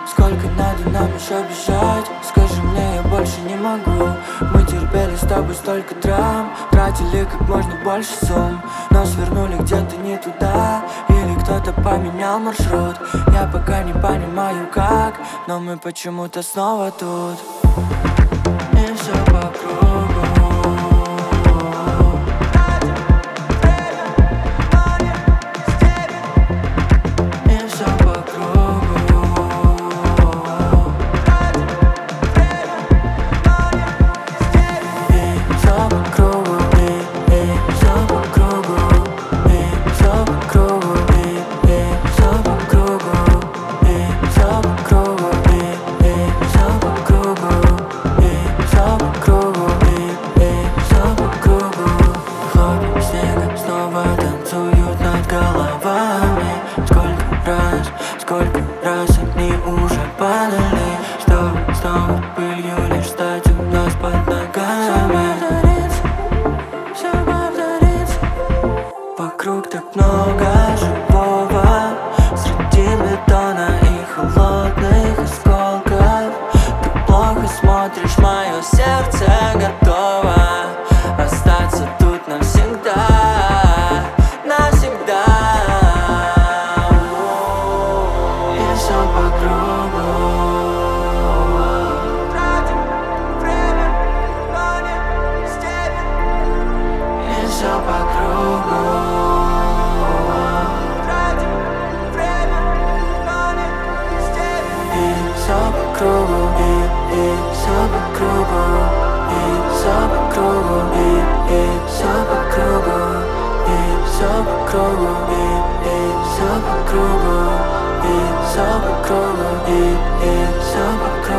Сколько надо нам еще бежать? Скажи мне, я больше не могу. Мы терпели с тобой столько драм, тратили как можно больше сумм, но свернули где-то не туда, или кто-то поменял маршрут. Я пока не понимаю как, но мы почему-то снова тут. И все по кругу. Сколько раз они уже падали, чтобы снова пылью лишь стать у нас под ногами. Все повторится, вокруг так много живого, среди бетона и холодных осколков. Ты плохо смотришь, мое сердце готово остаться тут навсегда. Все по кругу. Тратим время, но не степень. И все по кругу. Тратим время, но не степень. И все по кругу, и все по кругу, и все по кругу, и все по кругу, и все по кругу, и все по кругу. И все по кругу, и все по кругу.